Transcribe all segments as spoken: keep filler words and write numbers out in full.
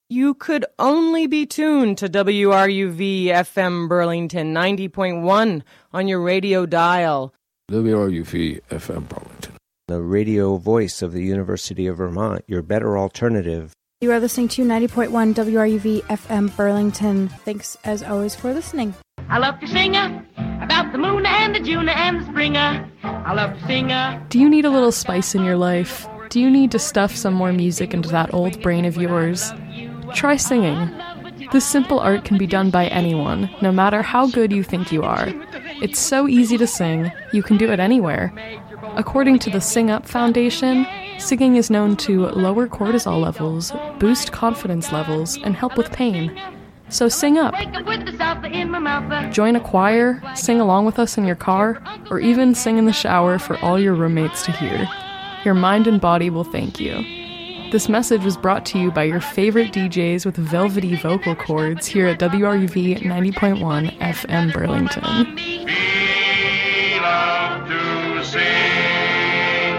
You could only be tuned to W R U V F M Burlington ninety point one on your radio dial. W R U V F M Burlington. The radio voice of the University of Vermont, your better alternative. You are listening to ninety point one W R U V F M Burlington. Thanks, as always, for listening. I love to sing about the moon and the June and the springer. I love to sing. Do you need a little spice in your life? Do you need to stuff some more music into that old brain of yours? Try singing. This simple art can be done by anyone, no matter how good you think you are. It's so easy to sing, you can do it anywhere. According to the Sing Up Foundation, singing is known to lower cortisol levels, boost confidence levels, and help with pain. So sing up. Join a choir, sing along with us in your car, or even sing in the shower for all your roommates to hear. Your mind and body will thank you. This message was brought to you by your favorite D Js with velvety vocal cords here at W R U V ninety point one F M Burlington. We love to sing.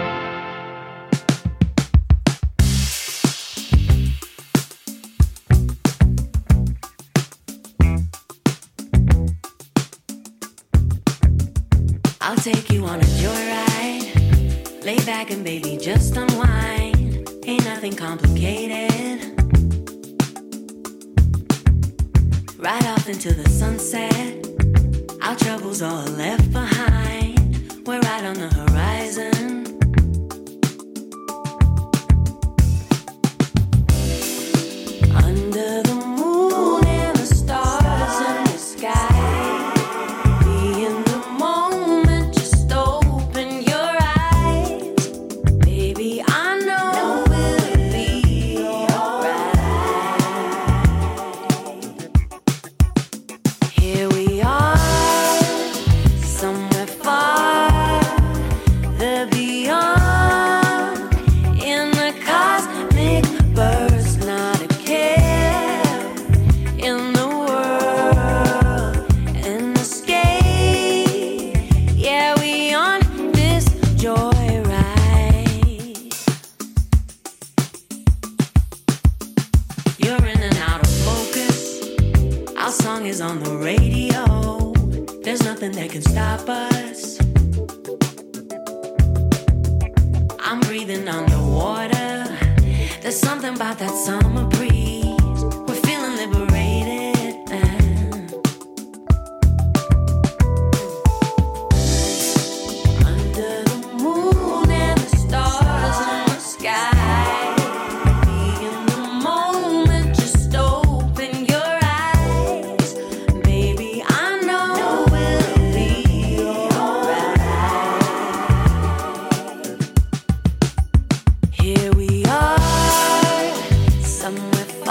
I'll take you on a joyride. Lay back and baby, just unwind. Ain't nothing complicated. Right off into the sunset. Our troubles all left behind. We're right on the horizon. Under the moon and the stars in the sky. Be in the moment, just open your eyes. Baby, I know we'll be alright. Here we are, somewhere far, the beyond, in the cosmic burst, not a care in the world, an escape. Yeah, we on this joyride. You're in and out of focus. Our song is on the radio. There's nothing that can stop us. I'm breathing underwater. There's something about that summer breeze. We're feeling liberated. Under the moon and the stars in the sky. Be in the moment, just open your eyes. Baby, I know we'll be alright. Here we are, somewhere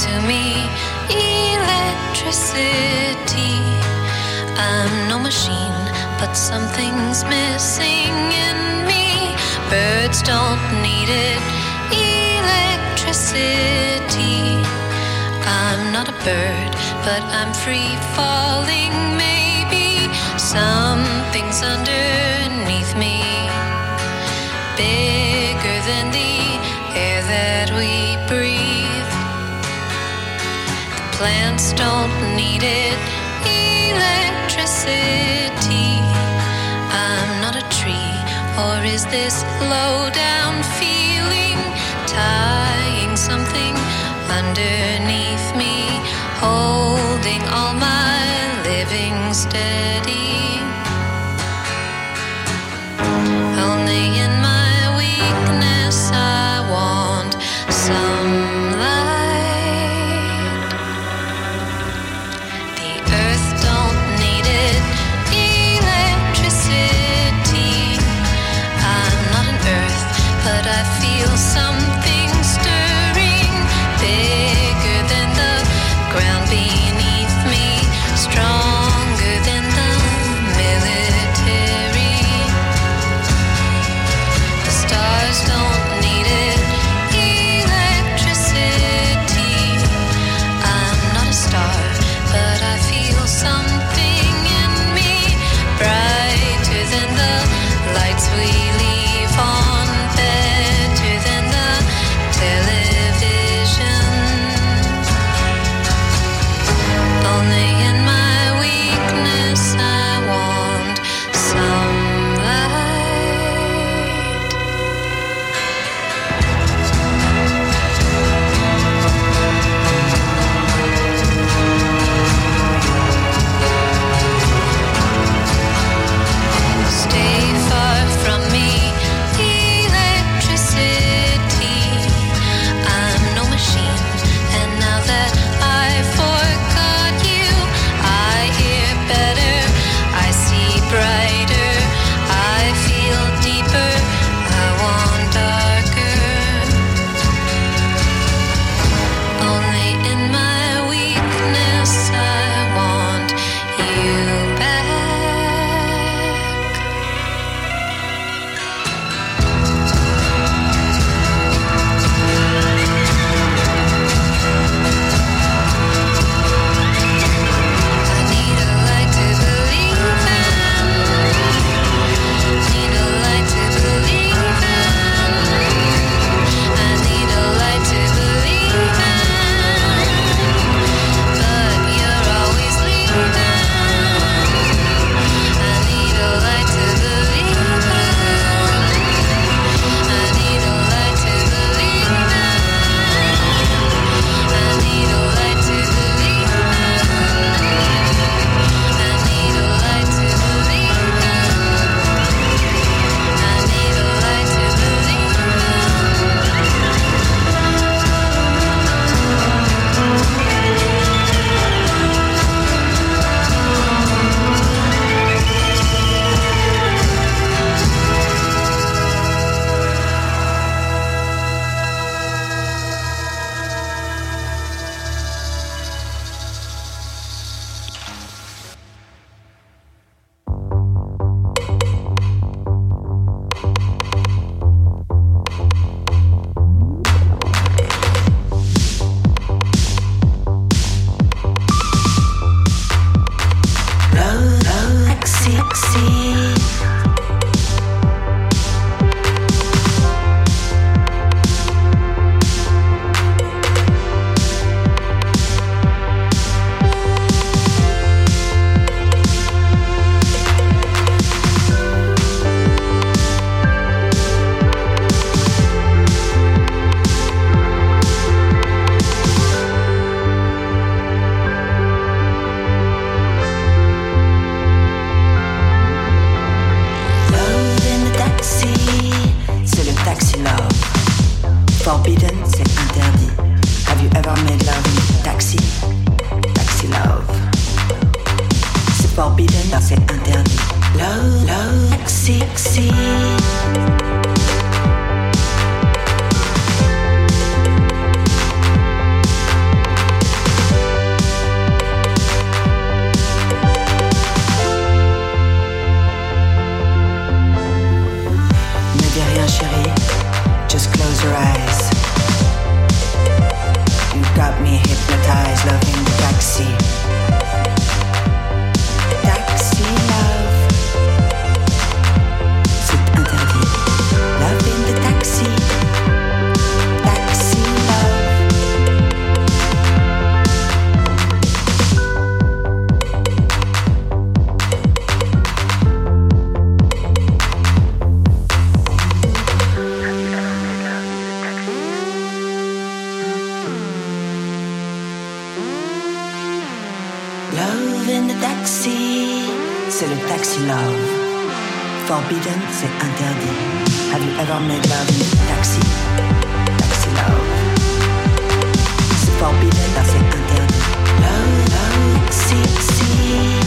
to me electricity. I'm no machine, but something's missing in me. Birds don't need it, electricity. I'm not a bird, but I'm free falling. Maybe something's underneath me, bigger than the air that we breathe. The plants don't need it, electricity. I'm not a tree, or is this low down feeling tying something underneath me, holding all my living steady? Only in my weakness I want some light. The earth don't need it, electricity. I'm not an earth, but I feel something stirring, bigger than the ground beneath me, stronger than the bien chérie, just close your eyes. You got me hypnotized, loving the taxi. Taxi love. C'est interdit. Loving the taxi. Taxi love. Love in the taxi, c'est le taxi love. Forbidden, c'est interdit. Have you ever made love in the taxi? Taxi love. C'est forbidden, c'est interdit. Love, love, taxi, taxi.